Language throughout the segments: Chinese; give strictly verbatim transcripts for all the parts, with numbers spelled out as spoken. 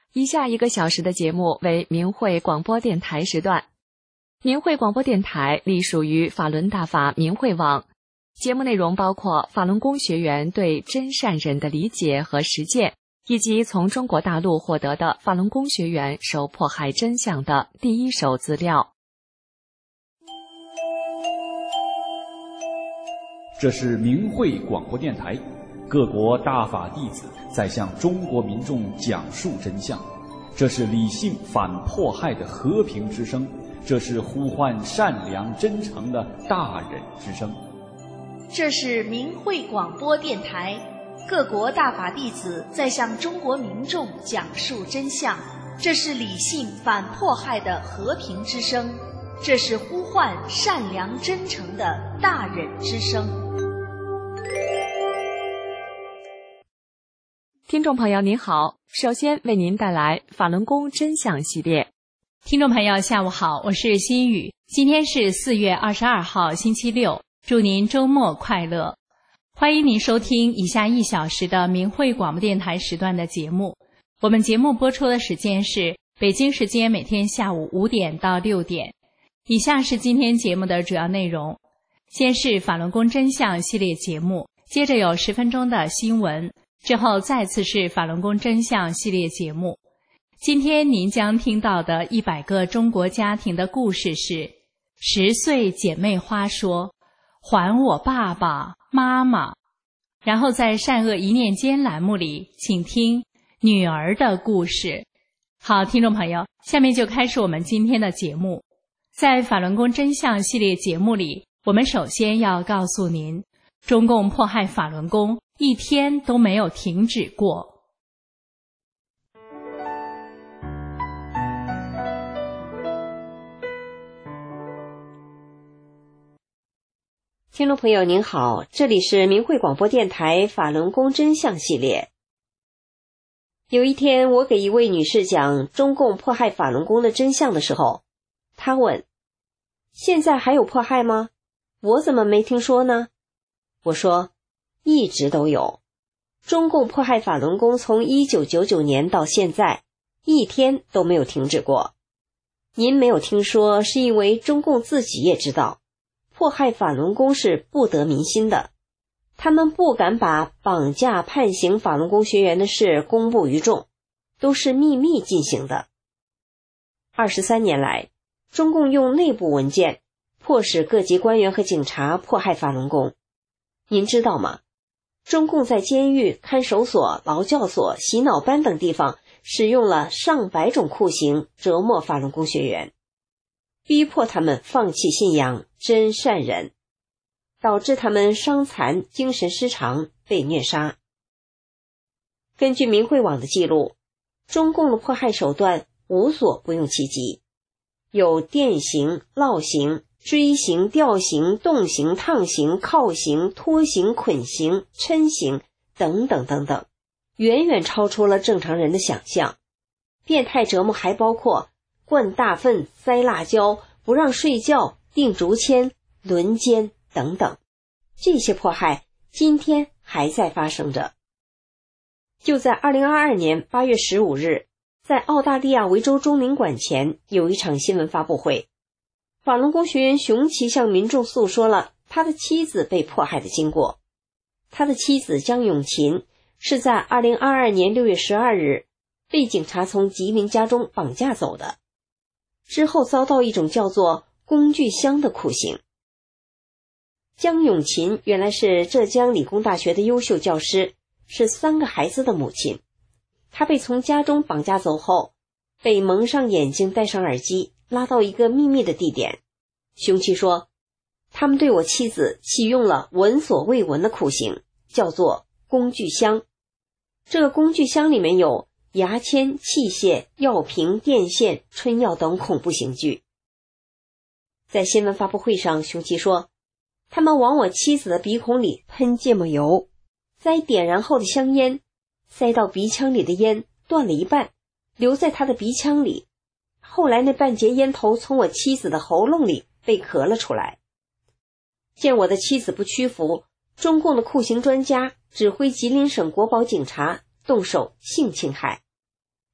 以下一个小时的节目为明慧广播电台时段。明慧广播电台隶属于法轮大法明慧网，节目内容包括法轮功学员对真善忍的理解和实践，以及从中国大陆获得的法轮功学员受迫害真相的第一手资料。 这是明慧广播电台，各国大法弟子在向中国民众讲述真相，这是理性反迫害的和平之声，这是呼唤善良真诚的大忍之声。 这是明慧广播电台，各国大法弟子在向中国民众讲述真相，这是理性反迫害的和平之声，这是呼唤善良真诚的大忍之声。 听众朋友您好，首先为您带来法轮功真相系列。 听众朋友下午好，我是心雨，今天是四月二十二号星期六，祝您周末快乐。欢迎您收听以下一小时的明慧广播电台时段的节目。我们节目播出的时间是北京时间每天下午五点到六点。以下是今天节目的主要内容，先是法轮功真相系列节目，接着有十分钟的新闻，之后再次是法轮功真相系列节目。今天您将听到的一百个中国家庭的故事是十岁姐妹花说还我爸爸妈妈。然后在善恶一念间栏目里，请听女儿的故事。好，听众朋友，下面就开始我们今天的节目。在法轮功真相系列节目里，我们首先要告诉您，中共迫害法轮功一天都没有停止过。 听众朋友您好，这里是明慧广播电台法轮功真相系列。有一天，我给一位女士讲中共迫害法轮功的真相的时候，她问：现在还有迫害吗？我怎么没听说呢？我说：一直都有。中共迫害法轮功从一九九九年到现在，一天都没有停止过。您没有听说，是因为中共自己也知道迫害法轮功是不得民心的，他们不敢把绑架判刑法轮功学员的事公布于众，都是秘密进行的。二十三年来，中共用内部文件迫使各级官员和警察迫害法轮功。您知道吗？中共在监狱、看守所、劳教所、洗脑班等地方使用了上百种酷刑折磨法轮功学员，逼迫他们放弃信仰真善忍，导致他们伤残、精神失常，被虐杀。根据明慧网的记录，中共的迫害手段无所不用其极，有电刑、烙刑、锥刑、吊刑、冻刑、烫刑、铐刑、拖刑、捆刑、抻刑等等等等，远远超出了正常人的想象。变态折磨还包括灌大粪、塞辣椒、不让睡觉、钉竹签、轮奸等等，这些迫害今天还在发生着。就在二零二二年八月十五日，在澳大利亚维州中领馆前有一场新闻发布会，法轮功学员熊奇向民众诉说了他的妻子被迫害的经过。他的妻子江永琴是在二零二二年六月十二日被警察从吉林家中绑架走的，之后遭到一种叫做工具箱的酷刑。江永琴原来是浙江理工大学的优秀教师，是三个孩子的母亲。她被从家中绑架走后，被蒙上眼睛，戴上耳机，拉到一个秘密的地点。熊奇说，他们对我妻子启用了闻所未闻的酷刑，叫做工具箱。这个工具箱里面有牙签、器械、药瓶、电线、春药等恐怖刑具。在新闻发布会上，熊奇说，他们往我妻子的鼻孔里喷芥末油，塞点燃后的香烟，塞到鼻腔里的烟断了一半，留在他的鼻腔里，后来那半截烟头从我妻子的喉咙里被咳了出来。见我的妻子不屈服，中共的酷刑专家指挥吉林省国保警察动手性侵害。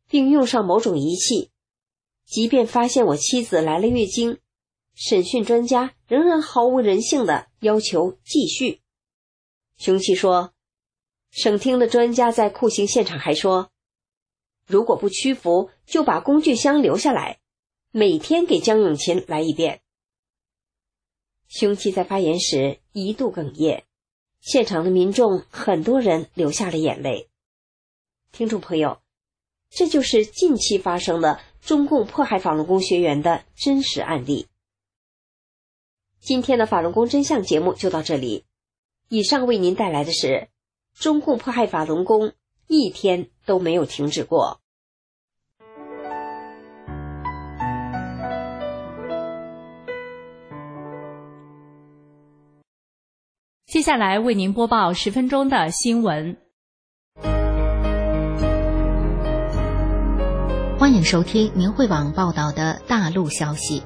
并用上某种仪器，即便发现我妻子来了月经，审讯专家仍然毫无人性地要求继续。凶器说，省厅的专家在酷刑现场还说，如果不屈服，就把工具箱留下来，每天给江永琴来一遍。凶器在发言时一度哽咽，现场的民众很多人流下了眼泪。听众朋友，这就是近期发生的中共迫害法轮功学员的真实案例。今天的法轮功真相节目就到这里，以上为您带来的是中共迫害法轮功一天都没有停止过。 接下来为您播报十分钟的新闻。 欢迎收听明慧网报道的大陆消息。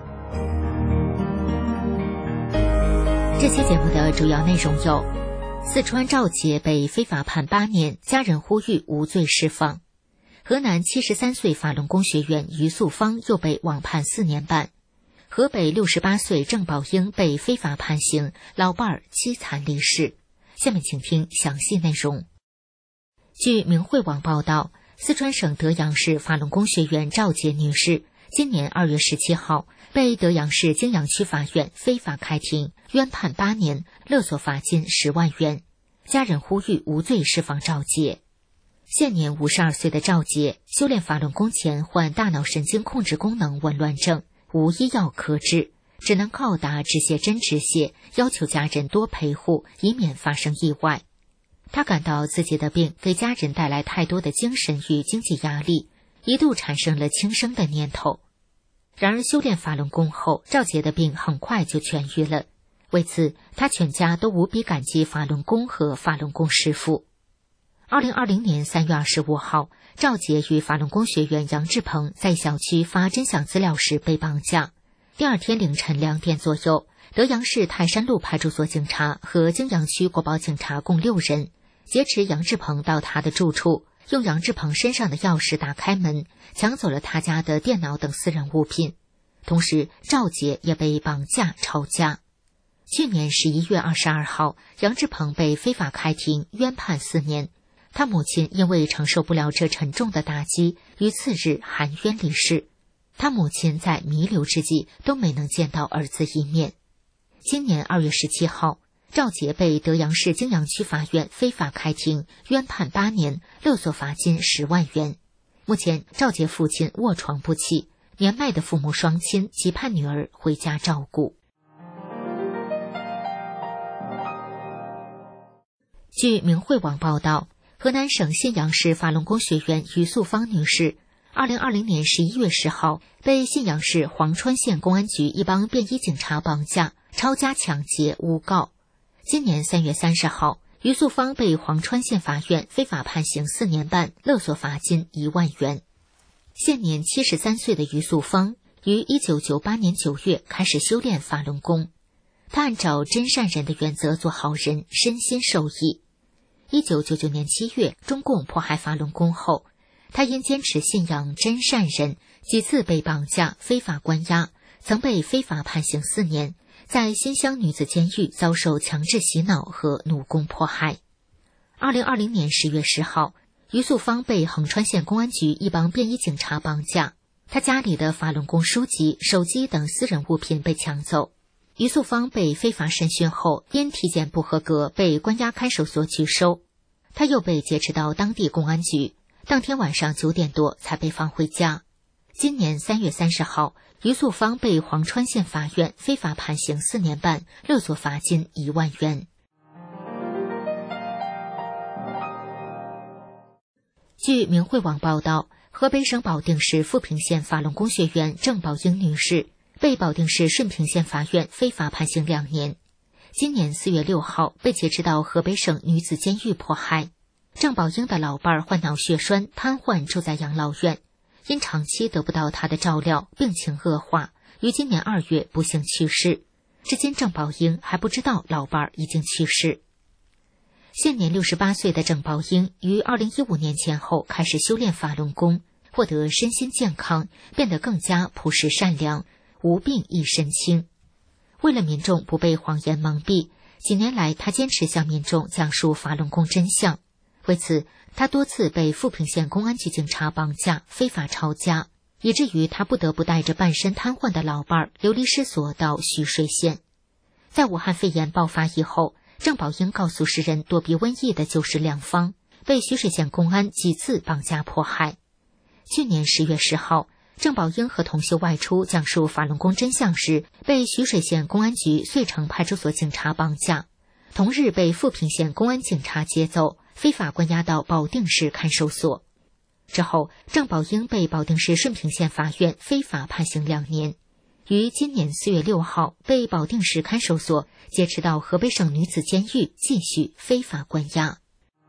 这期节目的主要内容有：四川赵杰被非法判八年，家人呼吁无罪释放；河南七十三岁法轮功学员于素芳又被网判四年半；河北六十八岁郑宝英被非法判刑，老伴儿凄惨离世。下面请听详细内容。据明慧网报道，四川省德阳市法轮功学员赵杰女士今年二月十七号被德阳市泾阳区法院非法开庭，冤判八年，勒索罚金十万元。家人呼吁无罪释放赵杰。现年五十二岁的赵杰修炼法轮功前患大脑神经控制功能紊乱症，无医药可治，只能靠打止血针止血，要求家人多陪护，以免发生意外。他感到自己的病给家人带来太多的精神与经济压力，一度产生了轻生的念头。然而修炼法轮功后，赵杰的病很快就痊愈了。为此，他全家都无比感激法轮功和法轮功师父。二零二零年三月二十五号，赵杰与法轮功学员杨志鹏在小区发真相资料时被绑架。第二天凌晨两点左右，德阳市泰山路派出所警察和泾阳区国保警察共六人劫持杨志鹏到他的住处，用杨志鹏身上的钥匙打开门，抢走了他家的电脑等私人物品。同时，赵杰也被绑架抄家。去年十一月二十二号，杨志鹏被非法开庭，冤判四年。他母亲因为承受不了这沉重的打击，于次日含冤离世。他母亲在弥留之际都没能见到儿子一面。今年二月十七号，赵杰被德阳市泾阳区法院非法开庭，冤判八年，勒索罚金十万元。目前，赵杰父亲卧床不起，年迈的父母双亲期盼女儿回家照顾。据明慧网报道，河南省信阳市法轮功学员于素芳女士二零二零年十一月十号被信阳市黄川县公安局一帮便衣警察绑架、抄家抢劫诬告。今年三月三十号，于素芳被黄川县法院非法判刑四年半，勒索罚金一万元。现年七十三岁的于素芳于一九九八年九月开始修炼法轮功，她按照真善人的原则做好人，身心受益。一九九九年七月，中共迫害法轮功后，他因坚持信仰真善人，几次被绑架、非法关押，曾被非法判刑四年，在新乡女子监狱遭受强制洗脑和奴工迫害。二零二零年十月十号，于素芳被横川县公安局一帮便衣警察绑架，他家里的法轮功书籍、手机等私人物品被抢走。于素芳被非法审讯后，因体检不合格被关押看守所拘收，他又被劫持到当地公安局，当天晚上九点多才被放回家。今年三月三十号，于素芳被黄川县法院非法判刑四年半，勒索罚金一万元。据明慧网报道，河北省保定市富平县法轮功学员郑宝英女士被保定市顺平县法院非法判刑两年。今年四月六号被劫持到河北省女子监狱迫害。郑宝英的老伴儿患脑血栓瘫痪，住在养老院，因长期得不到他的照料，病情恶化，于今年二月不幸去世。至今郑宝英还不知道老伴儿已经去世。现年六十八岁的郑宝英于二零一五年前后开始修炼法轮功， 获得身心健康，变得更加朴实善良，无病一身轻。为了民众不被谎言蒙蔽，几年来他坚持向民众讲述法轮功真相。为此，他多次被富平县公安局警察绑架、非法抄家，以至于他不得不带着半身瘫痪的老伴儿流离失所到徐水县。在武汉肺炎爆发以后，郑宝英告诉世人躲避瘟疫的就是良方，被徐水县公安几次绑架迫害。去年十月十号，郑宝英和同修外出讲述法轮功真相时，被徐水县公安局遂城派出所警察绑架，同日被富平县公安警察接走，非法关押到保定市看守所。之后，郑宝英被保定市顺平县法院非法判刑两年，于今年四月六号被保定市看守所劫持到河北省女子监狱继续非法关押。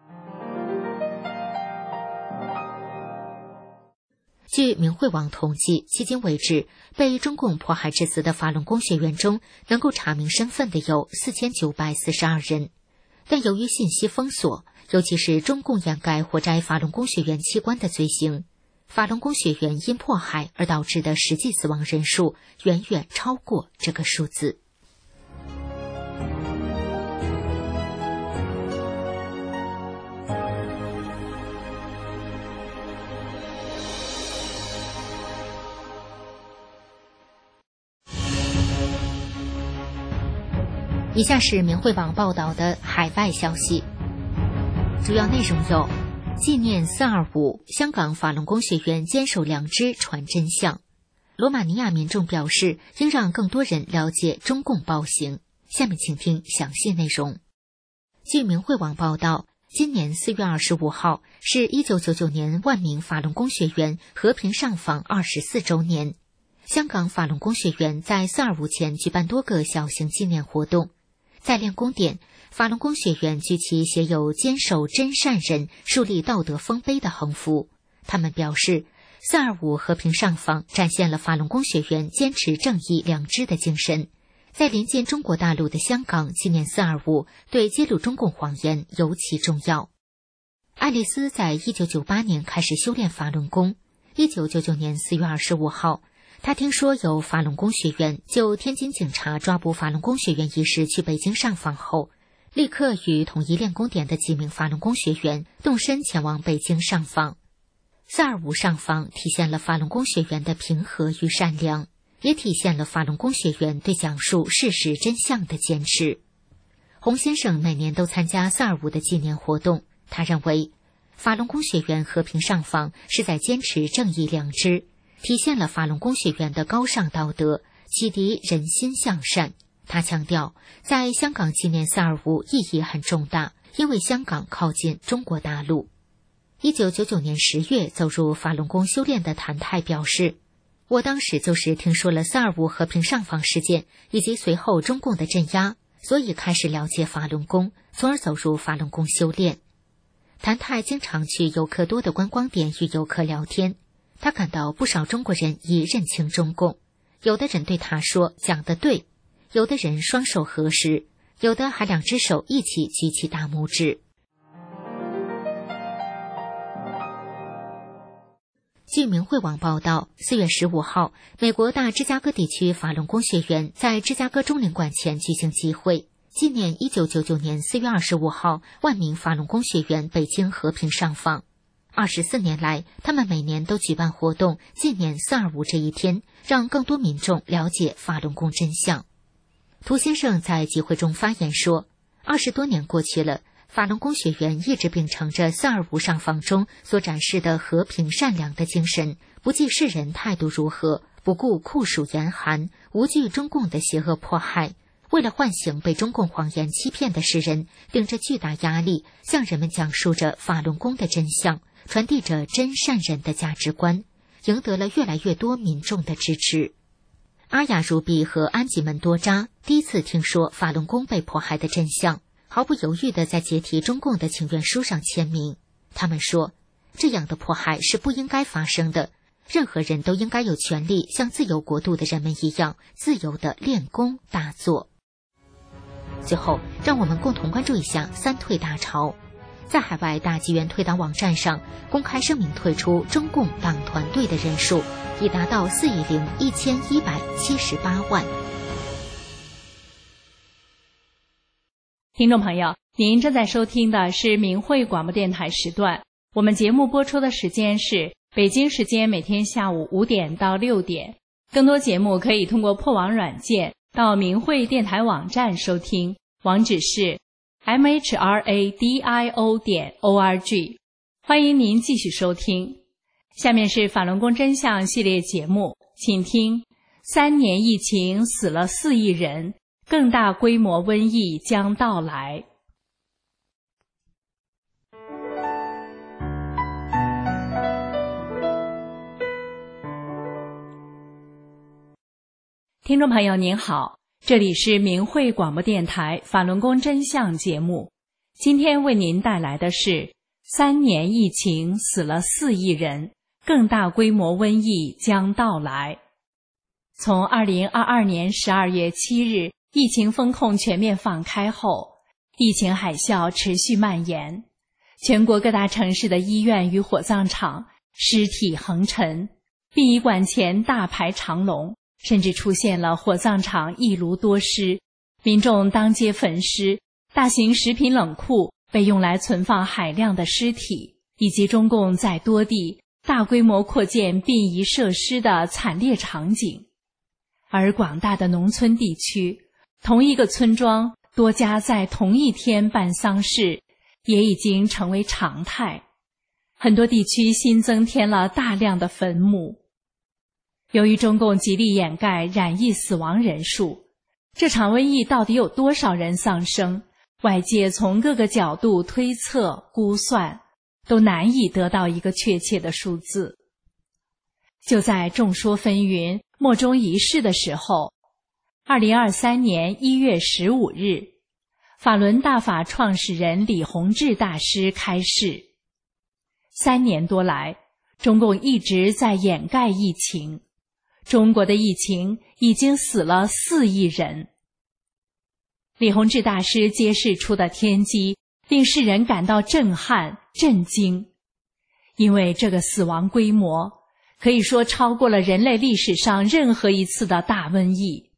据明慧网统计，迄今为止，被中共迫害致死的法轮功学员中，能够查明身份的有四千九百四十二人。但由于信息封锁，尤其是中共掩盖活摘法轮功学员器官的罪行，法轮功学员因迫害而导致的实际死亡人数远远超过这个数字。以下是明慧网报道的海外消息，主要内容有：纪念四二五，香港法轮功学员坚守良知传真相。罗马尼亚民众表示，应让更多人了解中共暴行。下面请听详细内容。据明慧网报道，今年四月二十五号是一九九九年万名法轮功学员和平上访二十四周年。香港法轮功学员在四二五前举办多个小型纪念活动。在练功点，法轮功学员举起写有坚守真善人、树立道德丰碑的横幅。他们表示，四二五和平上访展现了法轮功学员坚持正义良知的精神。在临近中国大陆的香港纪念四二五，对揭露中共谎言尤其重要。爱丽丝在一九九八年开始修炼法轮功。一九九九年四月二十五号，他听说有法轮功学员就天津警察抓捕法轮功学员一事去北京上访后，立刻与统一练功点的几名法轮功学员动身前往北京上访。四二五上访体现了法轮功学员的平和与善良，也体现了法轮功学员对讲述事实真相的坚持。洪先生每年都参加四二五的纪念活动，他认为法轮功学员和平上访是在坚持正义良知，体现了法轮功学员的高尚道德，启迪人心向善。他强调，在香港纪念四二五意义很重大，因为香港靠近中国大陆。一九九九年十月走入法轮功修炼的谭泰表示，我当时就是听说了四二五和平上访事件以及随后中共的镇压，所以开始了解法轮功，从而走入法轮功修炼。谭泰经常去游客多的观光点与游客聊天，他感到不少中国人已认清中共，有的人对他说讲得对，有的人双手合十，有的还两只手一起举起大拇指。据明慧网报道，四月十五号，美国大芝加哥地区法轮功学员在芝加哥中领馆前举行集会，纪念一九九九年四月二十五号万名法轮功学员北京和平上访。二十四年来，他们每年都举办活动纪念四二五这一天，让更多民众了解法轮功真相。涂先生在集会中发言说，二十多年过去了，法轮功学员一直秉承着四二五上访中所展示的和平善良的精神，不计世人态度如何，不顾酷暑严寒，无惧中共的邪恶迫害，为了唤醒被中共谎言欺骗的世人，顶着巨大压力，向人们讲述着法轮功的真相，传递着真善人的价值观，赢得了越来越多民众的支持。阿雅如比和安吉门多扎第一次听说法轮功被迫害的真相，毫不犹豫地在解体中共的请愿书上签名。他们说，这样的迫害是不应该发生的，任何人都应该有权利像自由国度的人们一样，自由地练功打坐。最后，让我们共同关注一下三退大潮。 在海外大纪元退党网站上公开声明退出中共党团队的人数已达到四亿零一千一百七十八万。 听众朋友，您正在收听的是明慧广播电台时段，我们节目播出的时间是北京时间每天下午五点到六点。更多节目可以通过破网软件到明慧电台网站收听，网址是 m h r a d i o 点 o r g。 欢迎您继续收听。下面是法轮功真相系列节目，请听三年疫情死了四亿人，更大规模瘟疫将到来。听众朋友您好，这里是明慧广播电台法轮功真相节目，今天为您带来的是三年疫情死了四亿人，更大规模瘟疫将到来。从二零二二年十二月七日疫情封控全面放开后，疫情海啸持续蔓延，全国各大城市的医院与火葬场尸体横陈，殡仪馆前大排长龙，甚至出现了火葬场一炉多尸，民众当街焚尸，大型食品冷库被用来存放海量的尸体，以及中共在多地大规模扩建殡仪设施的惨烈场景。而广大的农村地区，同一个村庄多家在同一天办丧事也已经成为常态，很多地区新增添了大量的坟墓。由于中共极力掩盖染疫死亡人数，这场瘟疫到底有多少人丧生，外界从各个角度推测估算，都难以得到一个确切的数字。就在众说纷纭、莫衷一是的时候，二零二三年一月十五日，法轮大法创始人李洪志大师开示。三年多来，中共一直在掩盖疫情，中国的疫情已经死了四亿人。李洪志大师揭示出的天机令世人感到震撼、震惊，因为这个死亡规模可以说超过了人类历史上任何一次的大瘟疫。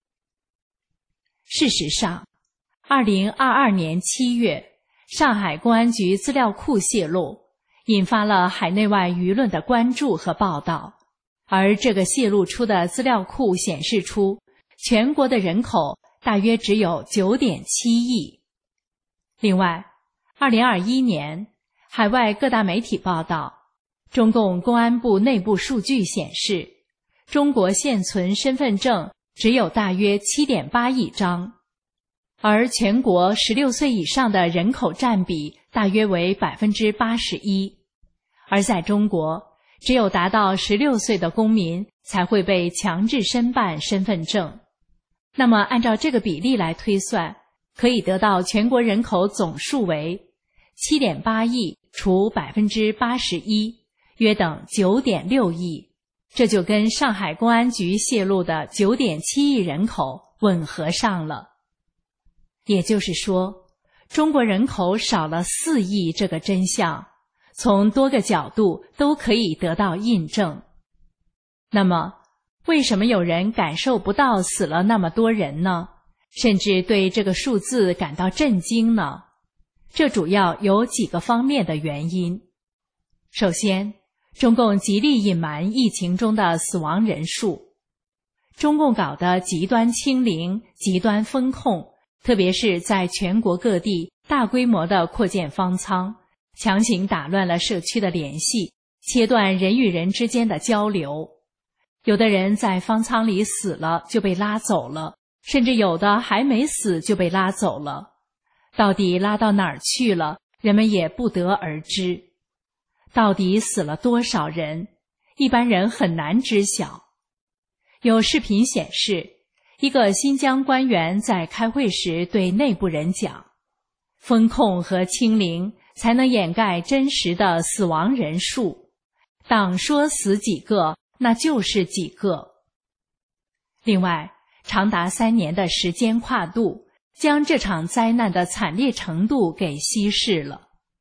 事实上，二零二二年七月，上海公安局资料库泄露，引发了海内外舆论的关注和报道。而这个泄露出的资料库显示出，全国的人口大约只有 九点七亿。另外，二零二一年，海外各大媒体报道，中共公安部内部数据显示，中国现存身份证只有大约 七点八亿张，而全国十六岁以上的人口占比大约为 百分之八十一， 而在中国，只有达到十六岁的公民才会被强制申办身份证。那么按照这个比例来推算，可以得到全国人口总数为 七点八亿除 百分之八十一， 约等 九点六亿，这就跟上海公安局泄露的 九点七亿人口吻合上了。也就是说，中国人口少了四亿这个真相，从多个角度都可以得到印证。那么，为什么有人感受不到死了那么多人呢？甚至对这个数字感到震惊呢？这主要有几个方面的原因。首先，中共极力隐瞒疫情中的死亡人数。中共搞的极端清零、极端封控，特别是在全国各地大规模的扩建方舱，强行打乱了社区的联系，切断人与人之间的交流。有的人在方舱里死了就被拉走了，甚至有的还没死就被拉走了。到底拉到哪儿去了，人们也不得而知。到底死了多少人，一般人很难知晓。有视频显示，一个新疆官员在开会时对内部人讲，封控和清零才能掩盖真实的死亡人数，党说死几个，那就是几个。另外，长达三年的时间跨度，将这场灾难的惨烈程度给稀释了。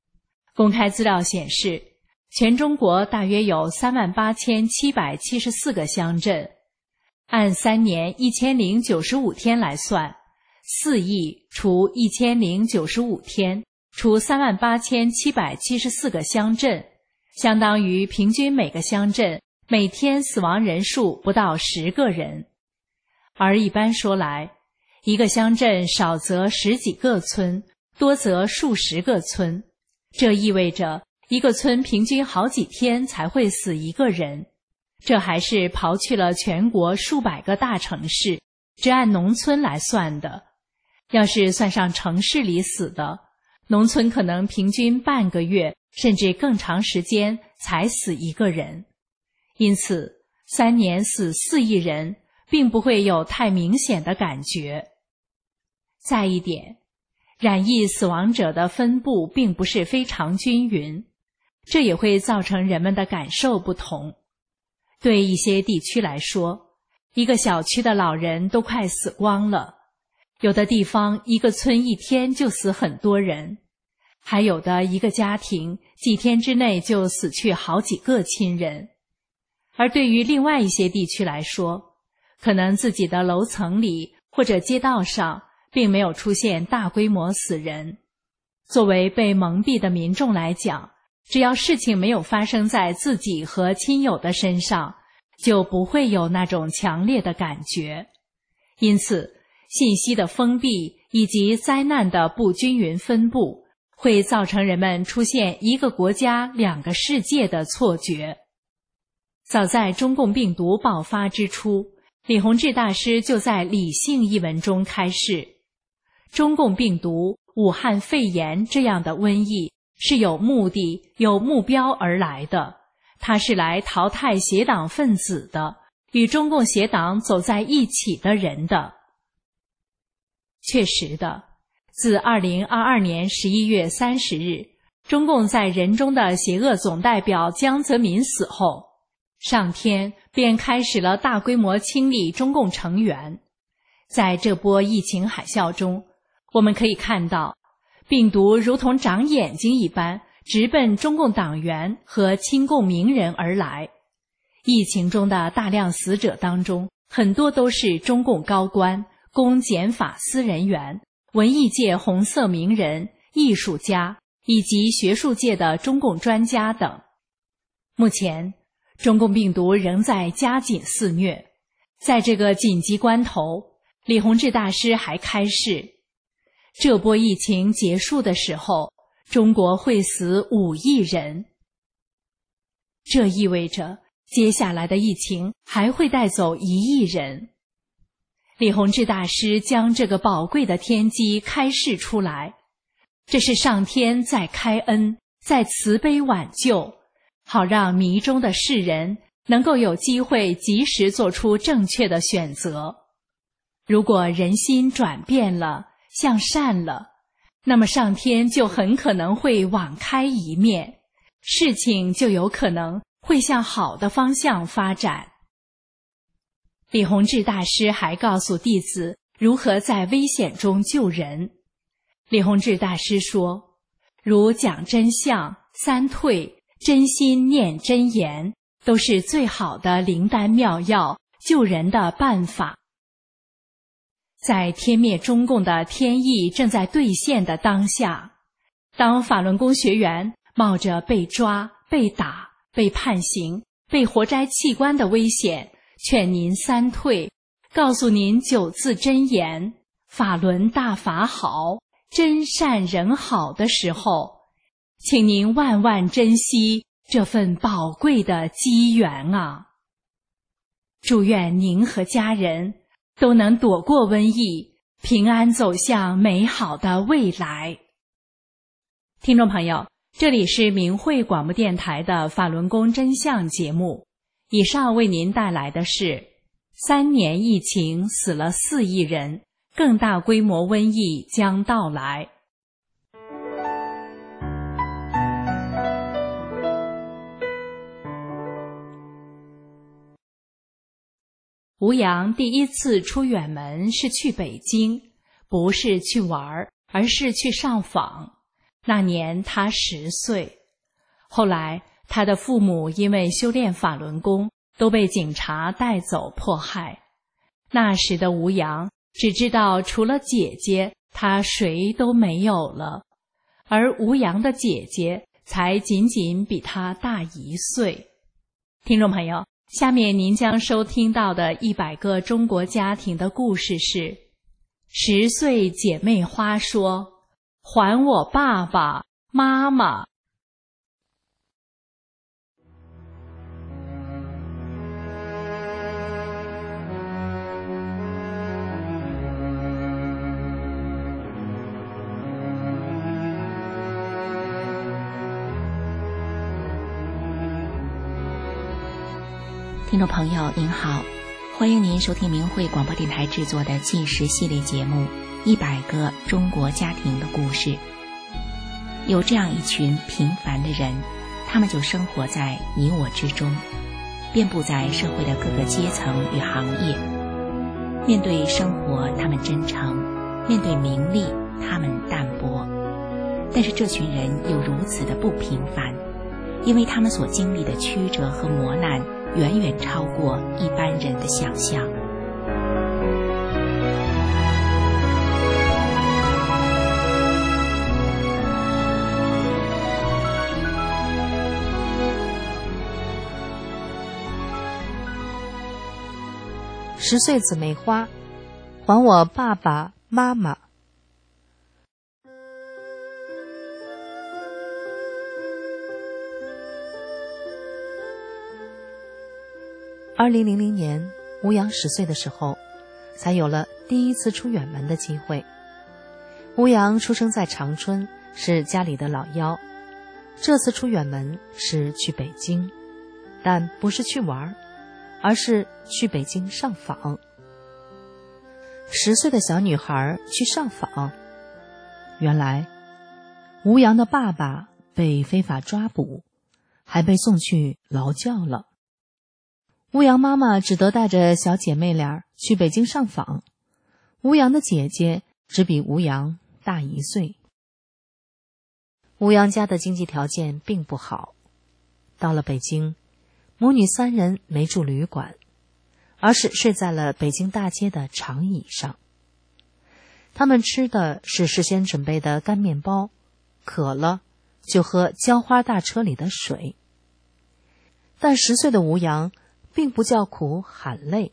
公开资料显示，全中国大约有三万八千七百七十四个乡镇，按三年一千零九十五天来算，四亿除一千零九十五天，除三万八千七百七十四个乡镇，相当于平均每个乡镇每天死亡人数不到十个人。而一般说来，一个乡镇少则十几个村，多则数十个村，这意味着一个村平均好几天才会死一个人。这还是刨去了全国数百个大城市，只按农村来算的。要是算上城市里死的，农村可能平均半个月甚至更长时间才死一个人。因此，三年死四亿人并不会有太明显的感觉。再一点，染疫死亡者的分布并不是非常均匀，这也会造成人们的感受不同。对一些地区来说，一个小区的老人都快死光了，有的地方一个村一天就死很多人，还有的一个家庭几天之内就死去好几个亲人。而对于另外一些地区来说，可能自己的楼层里或者街道上并没有出现大规模死人。作为被蒙蔽的民众来讲，只要事情没有发生在自己和亲友的身上，就不会有那种强烈的感觉。因此，信息的封闭以及灾难的不均匀分布，会造成人们出现一个国家两个世界的错觉。早在中共病毒爆发之初，李洪志大师就在《理性》一文中开示，中共病毒、武汉肺炎这样的瘟疫是有目的、有目标而来的，它是来淘汰邪党分子的，与中共邪党走在一起的人的。确实的，自二零二二年十一月三十日，中共在人中的邪恶总代表江泽民死后，上天便开始了大规模清理中共成员。在这波疫情海啸中，我们可以看到，病毒如同长眼睛一般，直奔中共党员和亲共名人而来。疫情中的大量死者当中，很多都是中共高官、公检法司人员、文艺界红色名人、艺术家以及学术界的中共专家等。目前，中共病毒仍在加紧肆虐。在这个紧急关头，李洪志大师还开示，这波疫情结束的时候，中国会死五亿人。这意味着接下来的疫情还会带走一亿人。李洪志大师将这个宝贵的天机开示出来，这是上天在开恩，在慈悲挽救，好让迷中的世人能够有机会及时做出正确的选择。如果人心转变了，向善了，那么上天就很可能会网开一面，事情就有可能会向好的方向发展。李洪志大师还告诉弟子如何在危险中救人。李洪志大师说，如讲真相、三退、真心念真言，都是最好的灵丹妙药，救人的办法。在天灭中共的天意正在兑现的当下，当法轮功学员冒着被抓、被打、被判刑、被活摘器官的危险，劝您三退，告诉您九字真言，法轮大法好，真善人好的时候，请您万万珍惜这份宝贵的机缘啊！祝愿您和家人都能躲过瘟疫，平安走向美好的未来。听众朋友，这里是明慧广播电台的法轮功真相节目，以上为您带来的是三年疫情死了四亿人，更大规模瘟疫将到来。吴阳第一次出远门是去北京，不是去玩，而是去上访。 那年他十岁。后来他的父母因为修炼法轮功，都被警察带走迫害。那时的吴阳只知道除了姐姐，他谁都没有了。而吴阳的姐姐才仅仅比他大一岁。听众朋友，下面您将收听到的一百个中国家庭的故事是：十岁姐妹花说，还我爸爸妈妈。 听众朋友您好，欢迎您收听明慧广播电台制作的纪实系列节目《一百个中国家庭的故事》。有这样一群平凡的人，他们就生活在你我之中，遍布在社会的各个阶层与行业。面对生活，他们真诚；面对名利，他们淡薄。但是这群人又如此的不平凡，因为他们所经历的曲折和磨难远远超过一般人的想象。 十岁姊妹花，还我爸爸妈妈。二零零零年，吴阳十岁的时候，才有了第一次出远门的机会。吴阳出生在长春，是家里的老幺。这次出远门是去北京，但不是去玩，而是去北京上访。十岁的小女孩去上访，原来吴阳的爸爸被非法抓捕，还被送去劳教了。吴阳妈妈只得带着小姐妹俩去北京上访。吴阳的姐姐只比吴阳大一岁。吴阳家的经济条件并不好，到了北京，母女三人没住旅馆，而是睡在了北京大街的长椅上。他们吃的是事先准备的干面包，渴了就喝浇花大车里的水。但十岁的吴阳并不叫苦喊累。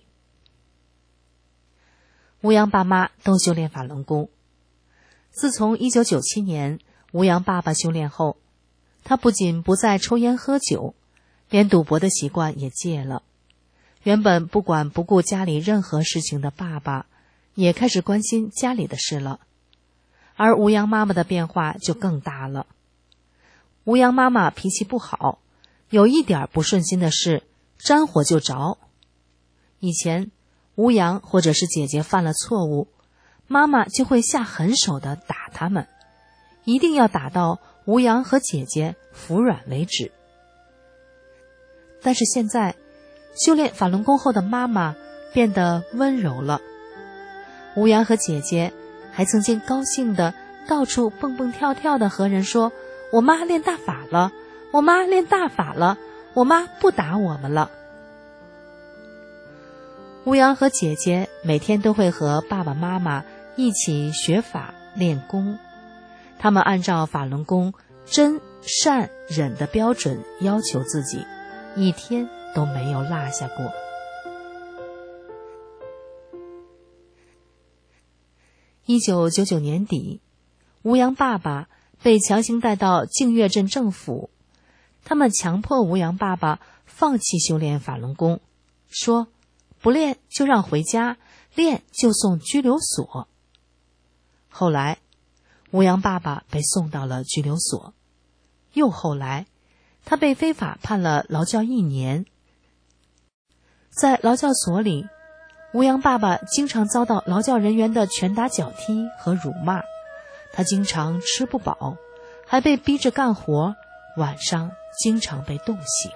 吴阳爸妈都修炼法轮功。自从一九九七年吴阳爸爸修炼后，他不仅不再抽烟喝酒，连赌博的习惯也戒了。原本不管不顾家里任何事情的爸爸，也开始关心家里的事了。而吴阳妈妈的变化就更大了。吴阳妈妈脾气不好，有一点不顺心的事，沾火就着。以前吴阳或者是姐姐犯了错误，妈妈就会下狠手的打他们，一定要打到吴阳和姐姐服软为止。但是现在修炼法轮功后的妈妈变得温柔了。吴阳和姐姐还曾经高兴的到处蹦蹦跳跳的和人说，我妈练大法了，我妈练大法了，我妈不打我们了。吴阳和姐姐每天都会和爸爸妈妈一起学法练功，他们按照法轮功真善忍的标准要求自己，一天都没有落下过。一九九九年底，吴阳爸爸被强行带到净月镇政府，他们强迫吴阳爸爸放弃修炼法轮功，说不练就让回家，练就送拘留所。后来吴阳爸爸被送到了拘留所，又后来他被非法判了劳教一年。在劳教所里，吴阳爸爸经常遭到劳教人员的拳打脚踢和辱骂，他经常吃不饱，还被逼着干活，晚上经常被冻醒。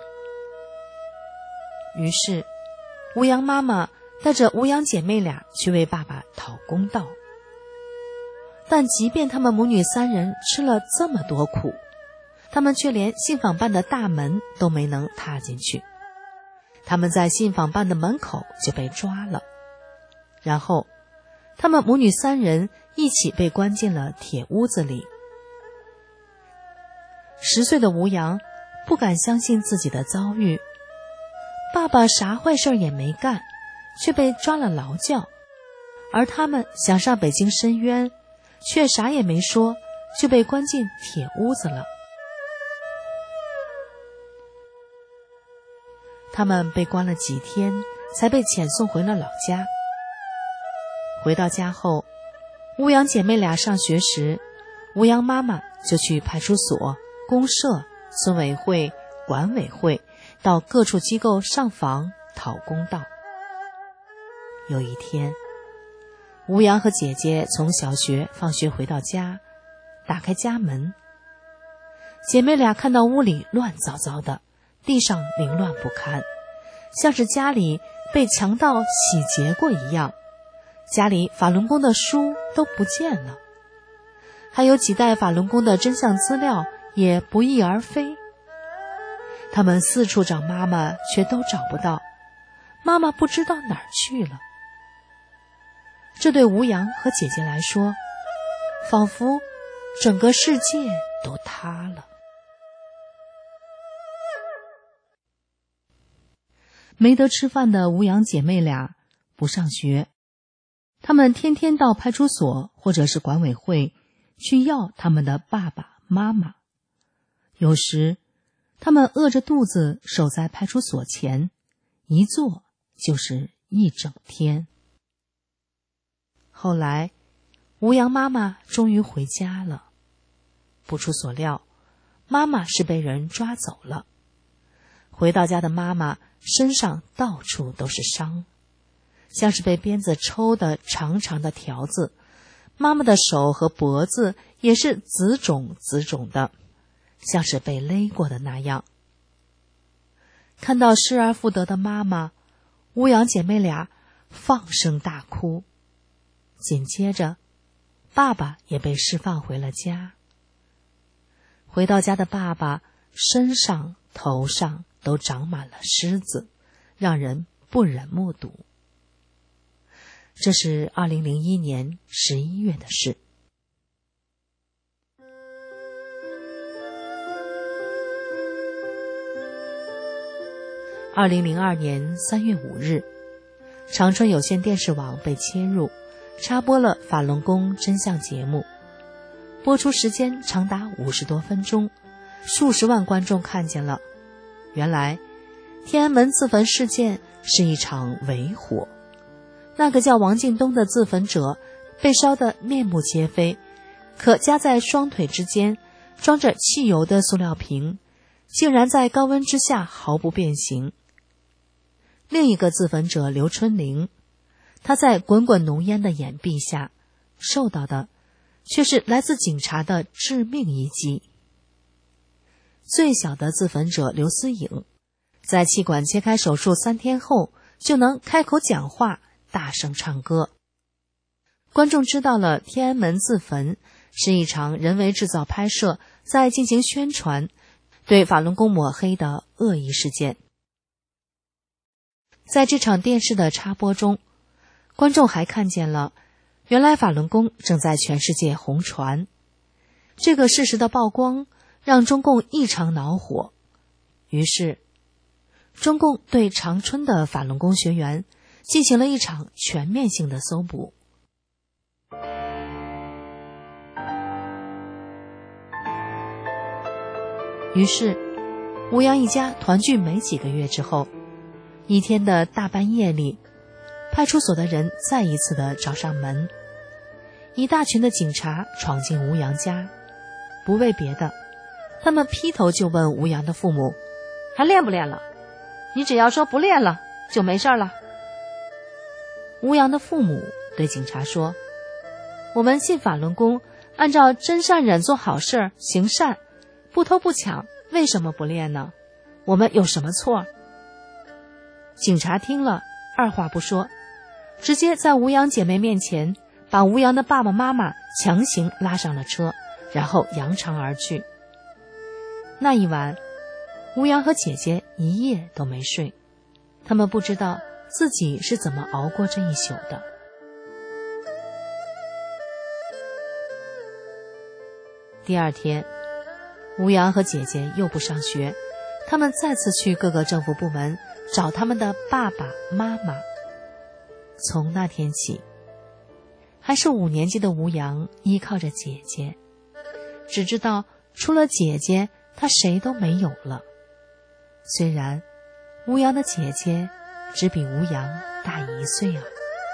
于是吴阳妈妈带着吴阳姐妹俩去为爸爸讨公道。 但即便他们母女三人吃了这么多苦，他们却连信访办的大门都没能踏进去。他们在信访办的门口就被抓了，然后他们母女三人一起被关进了铁屋子里。十岁的吴阳不敢相信自己的遭遇，爸爸啥坏事也没干，却被抓了劳教，而他们想上北京申冤，却啥也没说，就被关进铁屋子了。他们被关了几天，才被遣送回了老家。回到家后，吴阳姐妹俩上学时，吴阳妈妈就去派出所、公社、村委会、管委会到各处机构上访讨公道。有一天，吴阳和姐姐从小学放学回到家，打开家门，姐妹俩看到屋里乱糟糟的，地上凌乱不堪，像是家里被强盗洗劫过一样。家里法轮功的书都不见了，还有几袋法轮功的真相资料也不翼而飞。他们四处找妈妈，却都找不到，妈妈不知道哪儿去了。这对吴阳和姐姐来说，仿佛整个世界都塌了。没得吃饭的吴阳姐妹俩不上学，他们天天到派出所或者是管委会去要他们的爸爸妈妈。有时他们饿着肚子守在派出所前，一坐就是一整天。后来吴阳妈妈终于回家了，不出所料，妈妈是被人抓走了。回到家的妈妈身上到处都是伤，像是被鞭子抽的长长的条子，妈妈的手和脖子也是紫肿紫肿的，像是被勒过的那样。看到失而复得的妈妈，吴阳姐妹俩放声大哭。紧接着，爸爸也被释放回了家。回到家的爸爸身上、头上都长满了虱子，让人不忍目睹。这是二零零一年十一月的事。二零零二年三月五日，长春有线电视网被切入，插播了法轮功真相节目，播出时间长达五十多分钟，数十万观众看见了。原来，天安门自焚事件是一场伪火，那个叫王进东的自焚者被烧得面目皆非，可夹在双腿之间装着汽油的塑料瓶竟然在高温之下毫不变形。另一个自焚者刘春玲，他在滚滚浓烟的掩蔽下受到的却是来自警察的致命一击。最小的自焚者刘思颖，在气管切开手术三天后就能开口讲话，大声唱歌。观众知道了天安门自焚是一场人为制造拍摄，在进行宣传，对法轮功抹黑的恶意事件。在这场电视的插播中，观众还看见了原来法轮功正在全世界红传。这个事实的曝光让中共异常恼火，于是中共对长春的法轮功学员进行了一场全面性的搜捕。于是吴阳一家团聚没几个月之后，一天的大半夜里，派出所的人再一次的找上门，一大群的警察闯进吴阳家，不为别的，他们劈头就问吴阳的父母，还练不练了？你只要说不练了就没事了。吴阳的父母对警察说，我们信法轮功，按照真善忍做好事行善，不偷不抢，为什么不练呢？我们有什么错？警察听了二话不说，直接在吴阳姐妹面前把吴阳的爸爸妈妈强行拉上了车，然后扬长而去。那一晚，吴阳和姐姐一夜都没睡，他们不知道自己是怎么熬过这一宿的。第二天，吴阳和姐姐又不上学，他们再次去各个政府部门找他们的爸爸妈妈。从那天起，还是五年级的吴阳依靠着姐姐，只知道除了姐姐，他谁都没有了。虽然吴阳的姐姐只比吴阳大一岁啊。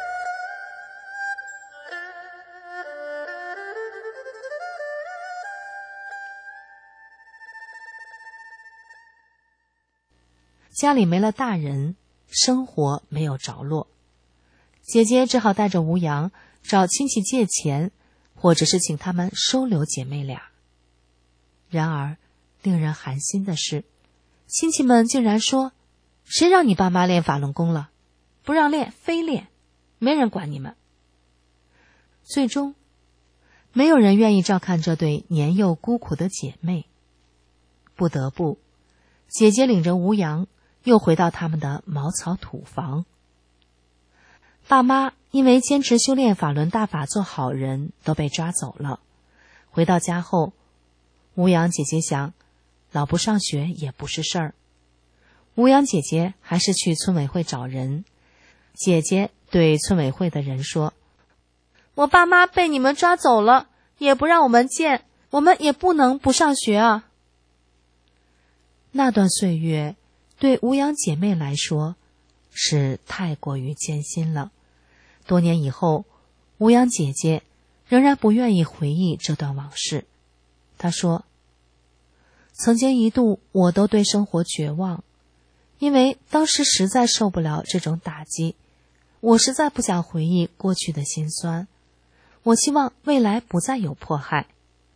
家里没了大人，生活没有着落，姐姐只好带着吴阳找亲戚借钱，或者是请他们收留姐妹俩。然而令人寒心的是，亲戚们竟然说，谁让你爸妈练法轮功了？不让练非练，没人管你们。最终没有人愿意照看这对年幼孤苦的姐妹，不得不姐姐领着吴阳又回到他们的茅草土房。爸妈因为坚持修炼法轮大法做好人，都被抓走了。回到家后，吴阳姐姐想，老不上学也不是事儿。吴阳姐姐还是去村委会找人。姐姐对村委会的人说，我爸妈被你们抓走了，也不让我们见，我们也不能不上学啊。那段岁月对吴阳姐妹来说是太过于艰辛了。多年以后，吴阳姐姐仍然不愿意回忆这段往事。她说，曾经一度我都对生活绝望，因为当时实在受不了这种打击，我实在不想回忆过去的辛酸，我希望未来不再有迫害。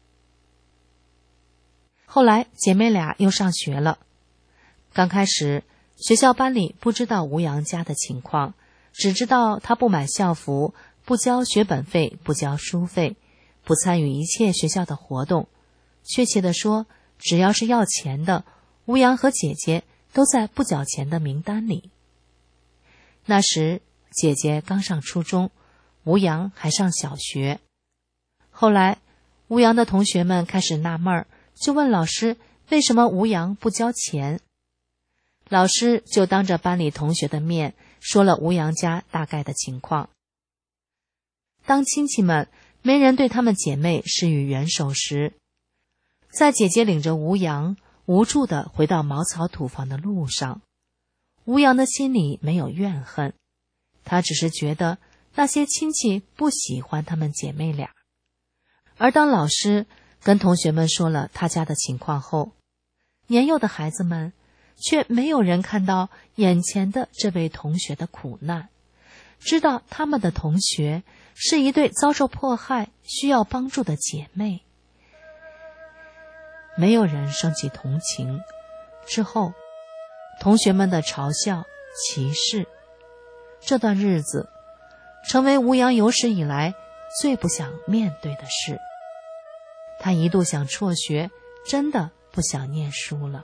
后来姐妹俩又上学了，刚开始学校班里不知道吴阳家的情况，只知道他不买校服，不交学本费，不交书费，不参与一切学校的活动。确切地说，只要是要钱的，吴阳和姐姐都在不缴钱的名单里。那时姐姐刚上初中，吴阳还上小学。后来吴阳的同学们开始纳闷，就问老师为什么吴阳不交钱。老师就当着班里同学的面说了吴阳家大概的情况。当亲戚们没人对他们姐妹施予援手时，在姐姐领着吴阳无助地回到茅草土房的路上，吴阳的心里没有怨恨，他只是觉得那些亲戚不喜欢他们姐妹俩。而当老师跟同学们说了他家的情况后，年幼的孩子们却没有人看到眼前的这位同学的苦难，知道他们的同学是一对遭受迫害需要帮助的姐妹。没有人升起同情。之后同学们的嘲笑、歧视，这段日子成为吴阳有史以来最不想面对的事。他一度想辍学，真的不想念书了。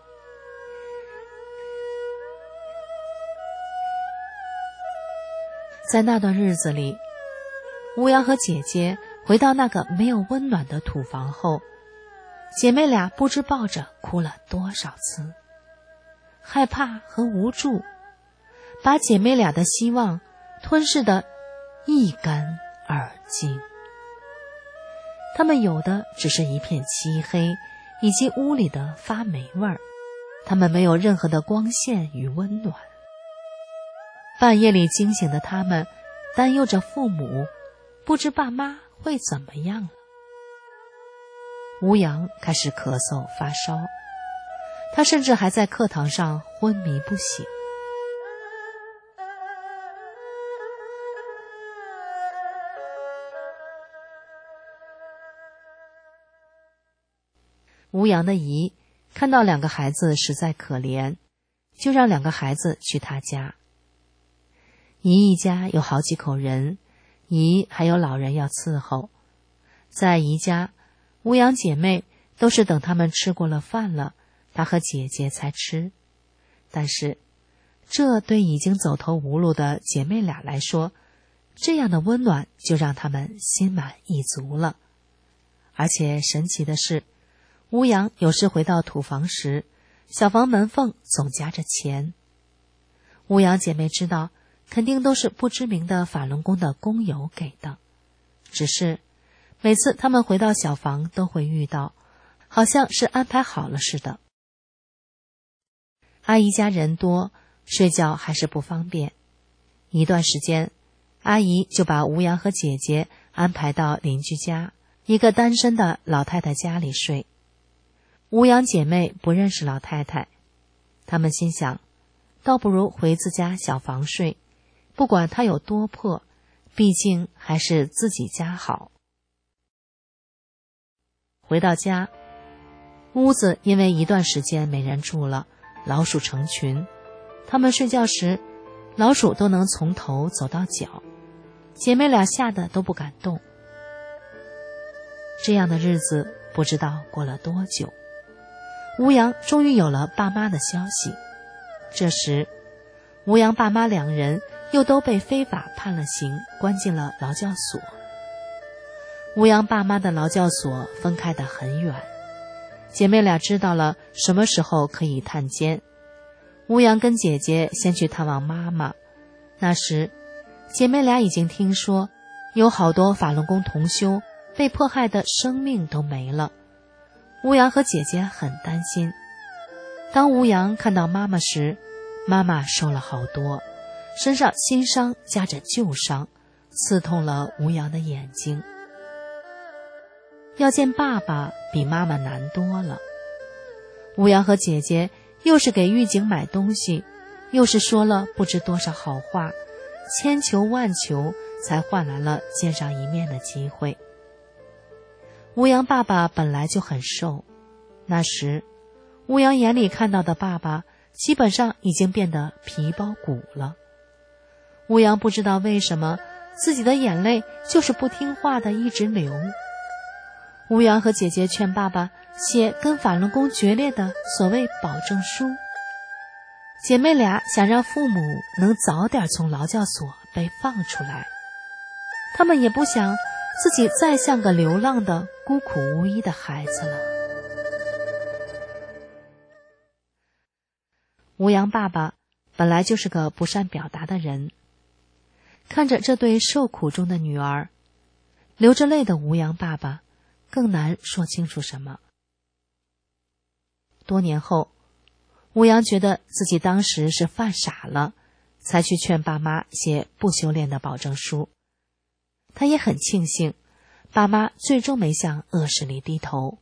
在那段日子里，吴阳和姐姐回到那个没有温暖的土房后，姐妹俩不知抱着哭了多少次，害怕和无助把姐妹俩的希望吞噬得一干二净。她们有的只是一片漆黑，以及屋里的发霉味儿，她们没有任何的光线与温暖。半夜里惊醒的他们担忧着父母，不知爸妈会怎么样了。吴阳开始咳嗽发烧，他甚至还在课堂上昏迷不醒。吴阳的姨看到两个孩子实在可怜，就让两个孩子去他家。姨一家有好几口人， 姨还有老人要伺候。在姨家，吴阳姐妹都是等他们吃过了饭了，她和姐姐才吃。但是这对已经走投无路的姐妹俩来说，这样的温暖就让她们心满意足了。而且神奇的是，吴阳有时回到土房时，小房门缝总夹着钱。吴阳姐妹知道，肯定都是不知名的法轮功的工友给的，只是每次他们回到小房都会遇到，好像是安排好了似的。阿姨家人多，睡觉还是不方便。一段时间，阿姨就把吴阳和姐姐安排到邻居家一个单身的老太太家里睡。吴阳姐妹不认识老太太，她们心想，倒不如回自家小房睡，不管她有多破，毕竟还是自己家好。回到家，屋子因为一段时间没人住了，老鼠成群。他们睡觉时，老鼠都能从头走到脚，姐妹俩吓得都不敢动。这样的日子不知道过了多久，吴阳终于有了爸妈的消息。这时，吴阳爸妈两人又都被非法判了刑，关进了劳教所。吴阳爸妈的劳教所分开得很远，姐妹俩知道了什么时候可以探监。吴阳跟姐姐先去探望妈妈，那时姐妹俩已经听说有好多法轮功同修被迫害的生命都没了。吴阳和姐姐很担心。当吴阳看到妈妈时，妈妈瘦了好多，身上新伤夹着旧伤，刺痛了吴阳的眼睛。要见爸爸比妈妈难多了。吴阳和姐姐又是给狱警买东西，又是说了不知多少好话，千求万求才换来了见上一面的机会。吴阳爸爸本来就很瘦，那时吴阳眼里看到的爸爸基本上已经变得皮包骨了。吴阳不知道为什么自己的眼泪就是不听话的一直流。吴阳和姐姐劝爸爸写跟法轮功决裂的所谓保证书，姐妹俩想让父母能早点从劳教所被放出来，他们也不想自己再像个流浪的孤苦无依的孩子了。吴阳爸爸本来就是个不善表达的人，看着这对受苦中的女儿，流着泪的吴阳爸爸更难说清楚什么。多年后，吴阳觉得自己当时是犯傻了，才去劝爸妈写不修炼的保证书。他也很庆幸，爸妈最终没向恶势力低头。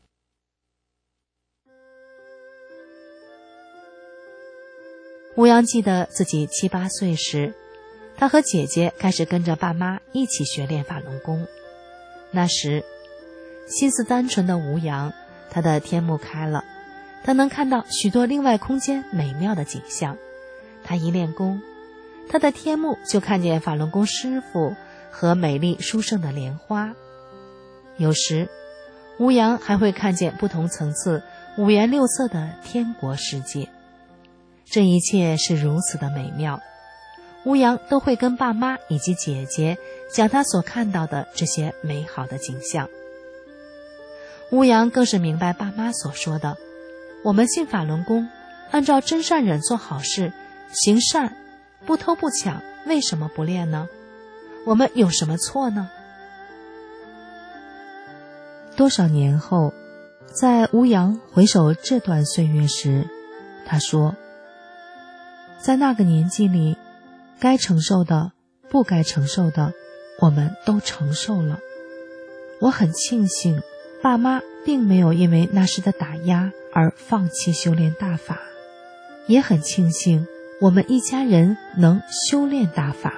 吴阳记得自己七八岁时，他和姐姐开始跟着爸妈一起学练法轮功。那时心思单纯的吴阳，他的天目开了，他能看到许多另外空间美妙的景象。他一练功，他的天目就看见法轮功师父和美丽殊胜的莲花。有时吴阳还会看见不同层次五颜六色的天国世界。这一切是如此的美妙，吴阳都会跟爸妈以及姐姐讲他所看到的这些美好的景象。吴阳更是明白爸妈所说的，我们信法轮功，按照真善忍做好事，行善，不偷不抢，为什么不练呢？我们有什么错呢？多少年后，在吴阳回首这段岁月时，他说，在那个年纪里，该承受的，不该承受的，我们都承受了。我很庆幸爸妈并没有因为那时的打压而放弃修炼大法，也很庆幸我们一家人能修炼大法。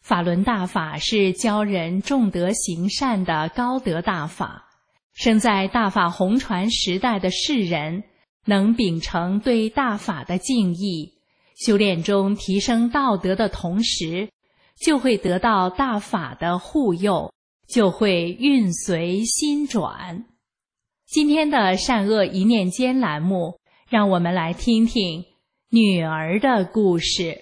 法轮大法是教人重德行善的高德大法，生在大法红传时代的世人，能秉承对大法的敬意，修炼中提升道德的同时，就会得到大法的护佑，就会运随心转。今天的善恶一念间栏目，让我们来听听女儿的故事。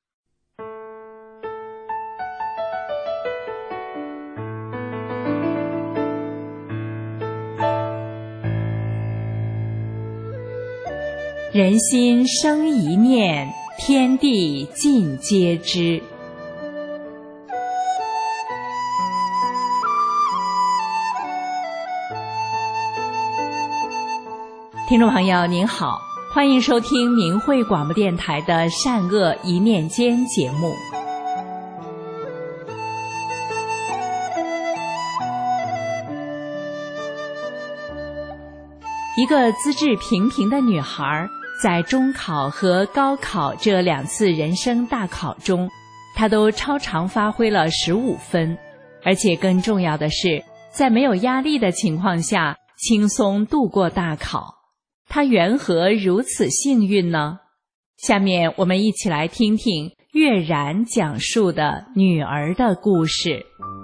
人心生一念，天地尽皆知。听众朋友您好，欢迎收听明慧广播电台的善恶一念间节目。一个资质平平的女孩，在中考和高考这两次人生大考中，她都超常发挥了十五分，而且更重要的是，在没有压力的情况下，轻松度过大考。她缘何如此幸运呢？下面我们一起来听听月然讲述的女儿的故事。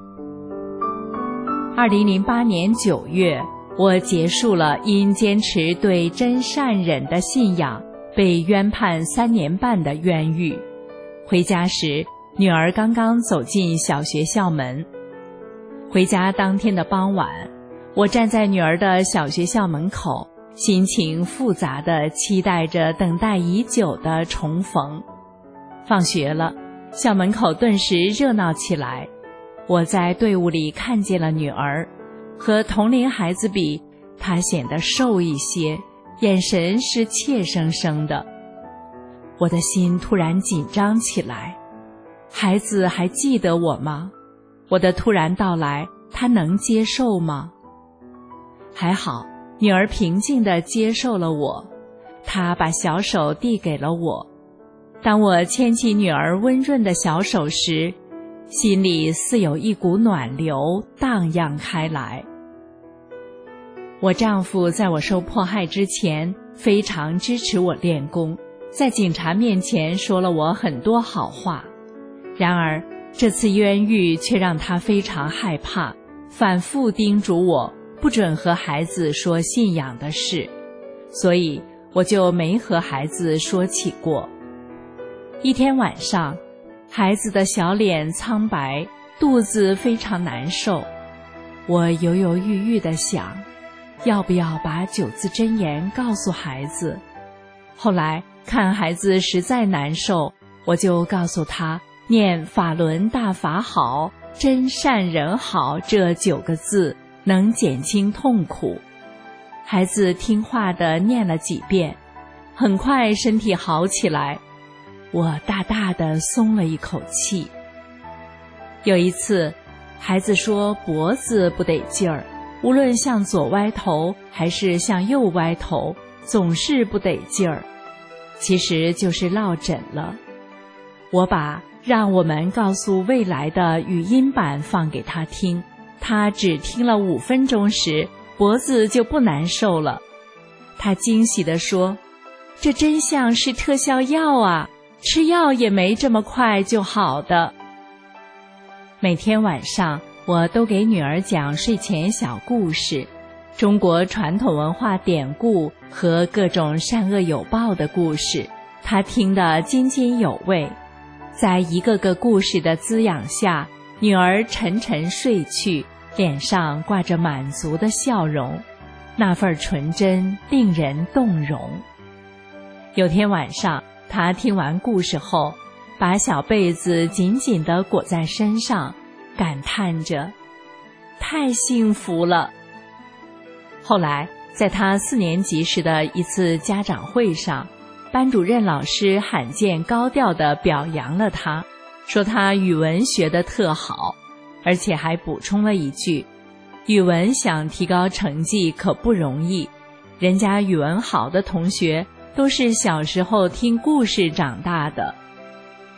二零零八年九月，我结束了因坚持对真善忍的信仰被冤判三年半的冤狱。回家时，女儿刚刚走进小学校门。回家当天的傍晚，我站在女儿的小学校门口，心情复杂地期待着等待已久的重逢。放学了，校门口顿时热闹起来。我在队伍里看见了女儿，和同龄孩子比，她显得瘦一些，眼神是怯生生的。我的心突然紧张起来，孩子还记得我吗？我的突然到来，她能接受吗？还好，女儿平静地接受了我，她把小手递给了我。当我牵起女儿温润的小手时，心里似有一股暖流荡漾开来。我丈夫在我受迫害之前非常支持我练功，在警察面前说了我很多好话。然而这次冤狱却让他非常害怕，反复叮嘱我不准和孩子说信仰的事，所以我就没和孩子说起过。一天晚上，孩子的小脸苍白，肚子非常难受。我犹犹豫豫地想，要不要把九字真言告诉孩子？后来看孩子实在难受，我就告诉他念法轮大法好，真善人好这九个字能减轻痛苦。孩子听话地念了几遍，很快身体好起来，我大大地松了一口气。有一次，孩子说脖子不得劲儿，无论向左歪头还是向右歪头，总是不得劲儿，其实就是落枕了。我把让我们告诉未来的语音版放给他听，他只听了五分钟时，脖子就不难受了。他惊喜地说，这真像是特效药啊，吃药也没这么快就好的。每天晚上我都给女儿讲睡前小故事，中国传统文化典故和各种善恶有报的故事，她听得津津有味。在一个个故事的滋养下，女儿沉沉睡去，脸上挂着满足的笑容，那份纯真令人动容。有天晚上，她听完故事后，把小被子紧紧地裹在身上，感叹着太幸福了。后来在她四年级时的一次家长会上，班主任老师罕见高调地表扬了她，说她语文学得特好，而且还补充了一句，语文想提高成绩可不容易，人家语文好的同学都是小时候听故事长大的。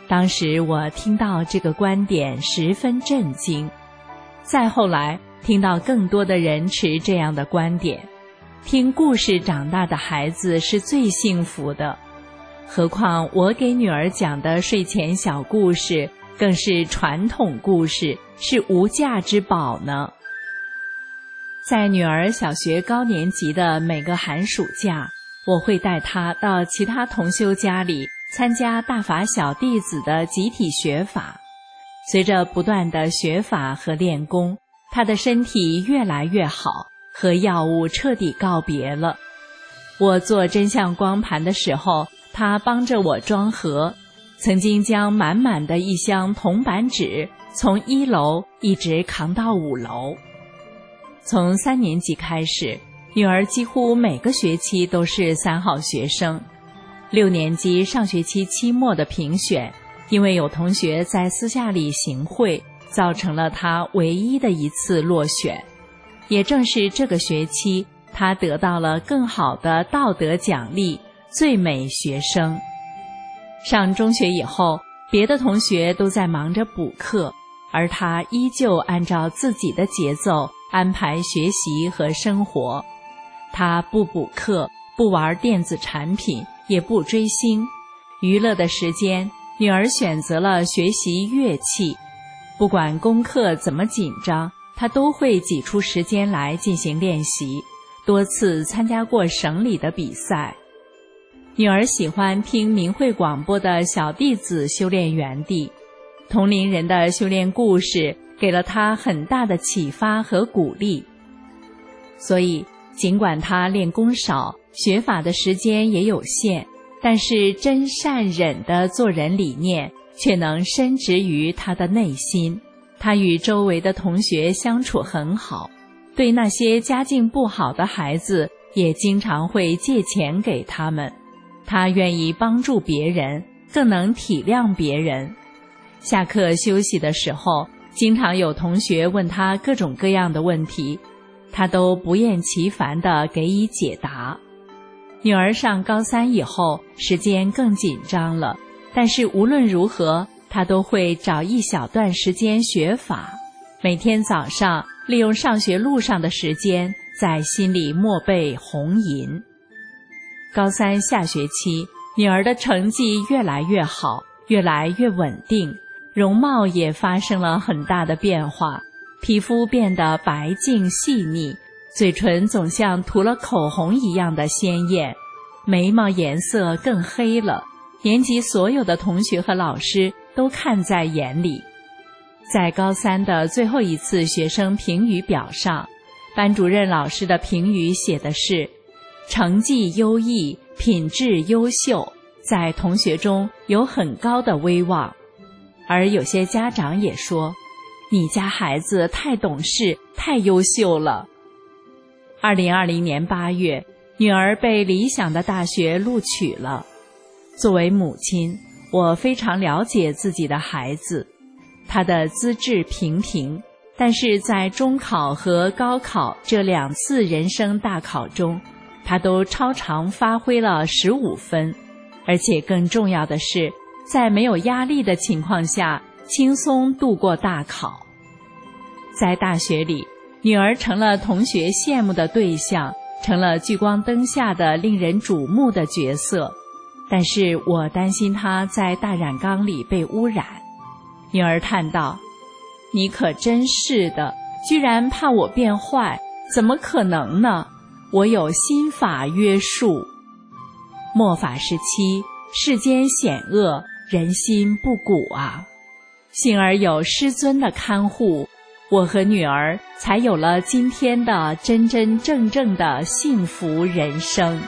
当时我听到这个观点十分震惊。再后来听到更多的人持这样的观点，听故事长大的孩子是最幸福的。何况我给女儿讲的睡前小故事更是传统故事，是无价之宝呢。在女儿小学高年级的每个寒暑假，我会带她到其他同修家里参加大法小弟子的集体学法。随着不断的学法和练功，她的身体越来越好，和药物彻底告别了。我做真相光盘的时候，她帮着我装盒，曾经将满满的一箱铜板纸从一楼一直扛到五楼。从三年级开始，女儿几乎每个学期都是三好学生。六年级上学期期末的评选，因为有同学在私下里行贿，造成了她唯一的一次落选。也正是这个学期，她得到了更好的道德奖励——最美学生。上中学以后，别的同学都在忙着补课，而她依旧按照自己的节奏安排学习和生活。她不补课，不玩电子产品，也不追星。娱乐的时间，女儿选择了学习乐器。不管功课怎么紧张，她都会挤出时间来进行练习，多次参加过省里的比赛。女儿喜欢听明慧广播的小弟子修炼园地，同龄人的修炼故事给了她很大的启发和鼓励。所以尽管她练功少，学法的时间也有限，但是真善忍的做人理念却能深植于她的内心。她与周围的同学相处很好，对那些家境不好的孩子也经常会借钱给他们。她愿意帮助别人，更能体谅别人。下课休息的时候，经常有同学问她各种各样的问题，她都不厌其烦地给予解答。女儿上高三以后，时间更紧张了，但是无论如何，她都会找一小段时间学法。每天早上利用上学路上的时间，在心里默背红吟。高三下学期，女儿的成绩越来越好，越来越稳定，容貌也发生了很大的变化，皮肤变得白净细腻，嘴唇总像涂了口红一样的鲜艳，眉毛颜色更黑了，年级所有的同学和老师都看在眼里。在高三的最后一次学生评语表上，班主任老师的评语写的是成绩优异，品质优秀，在同学中有很高的威望。而有些家长也说，你家孩子太懂事，太优秀了。二零二零年八月，女儿被理想的大学录取了。作为母亲，我非常了解自己的孩子，他的资质平平，但是在中考和高考这两次人生大考中，他都超常发挥了十五分，而且更重要的是，在没有压力的情况下，轻松度过大考。在大学里，女儿成了同学羡慕的对象，成了聚光灯下的令人瞩目的角色。但是我担心她在大染缸里被污染。女儿叹道：你可真是的，居然怕我变坏，怎么可能呢？我有心法约束。末法时期，世间险恶，人心不古啊。幸而有师尊的看护，我和女儿才有了今天的真真正正的幸福人生。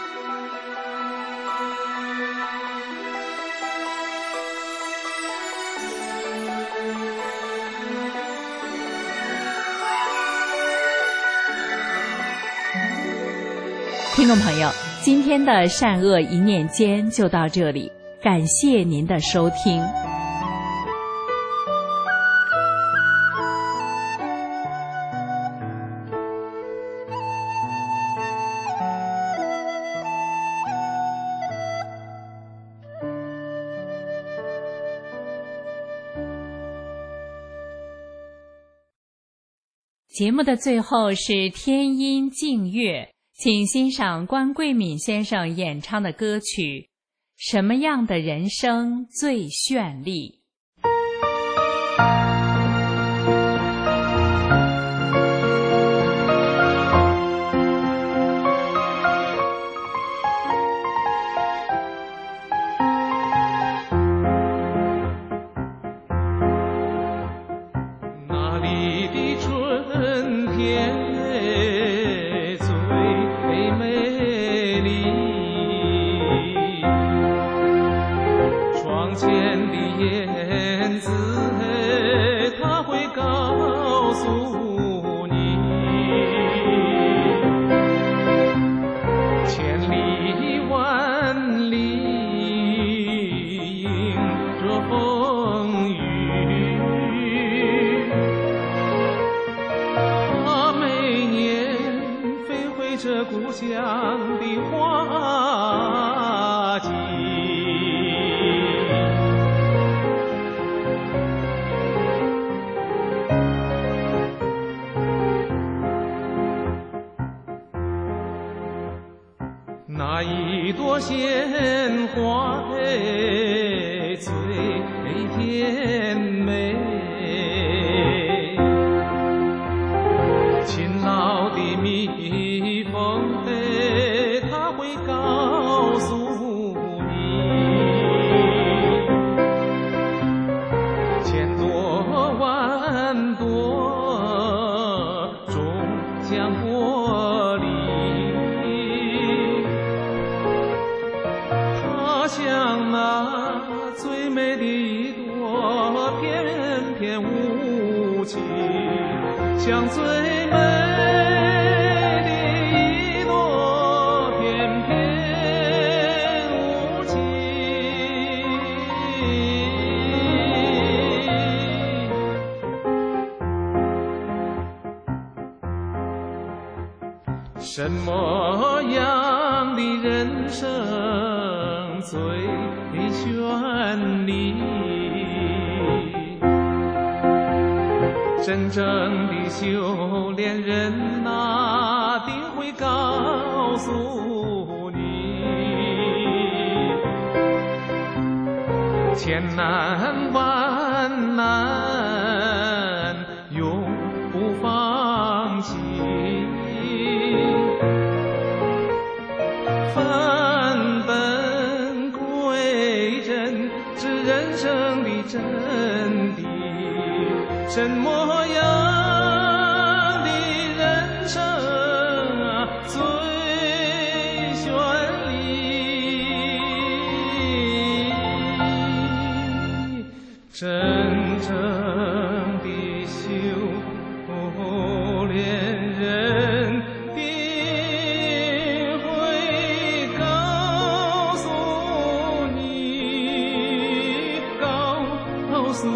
听众朋友，今天的善恶一念间就到这里，感谢您的收听。 节目的最后是天音静月，请欣赏关桂敏先生演唱的歌曲《什么样的人生最绚丽》。 那一朵鲜花最甜美，勤劳的蜜蜂它会告诉你，千朵万朵终将脱离，像那最美的一朵翩翩舞旗，像最美的一朵翩翩舞旗。什么样的人生最绚丽？真正的修炼人哪定会告诉你，千难万难永不放弃，返本归真是人生的真谛。什么样的人生最绚丽？真正的修炼人定会告诉你，告诉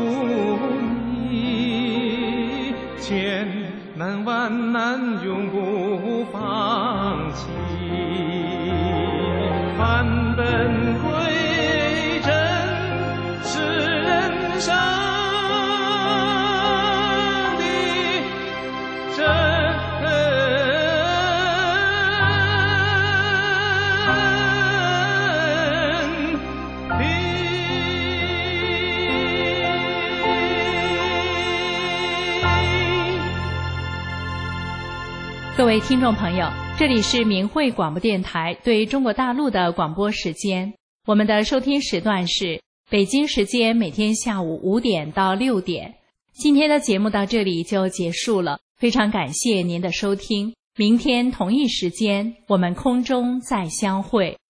你，千难万难永不放弃，返本归真是人生的真各位听众朋友，这里是明慧广播电台对中国大陆的广播时间，我们的收听时段是北京时间每天下午五点到六点。今天的节目到这里就结束了，非常感谢您的收听，明天同一时间我们空中再相会。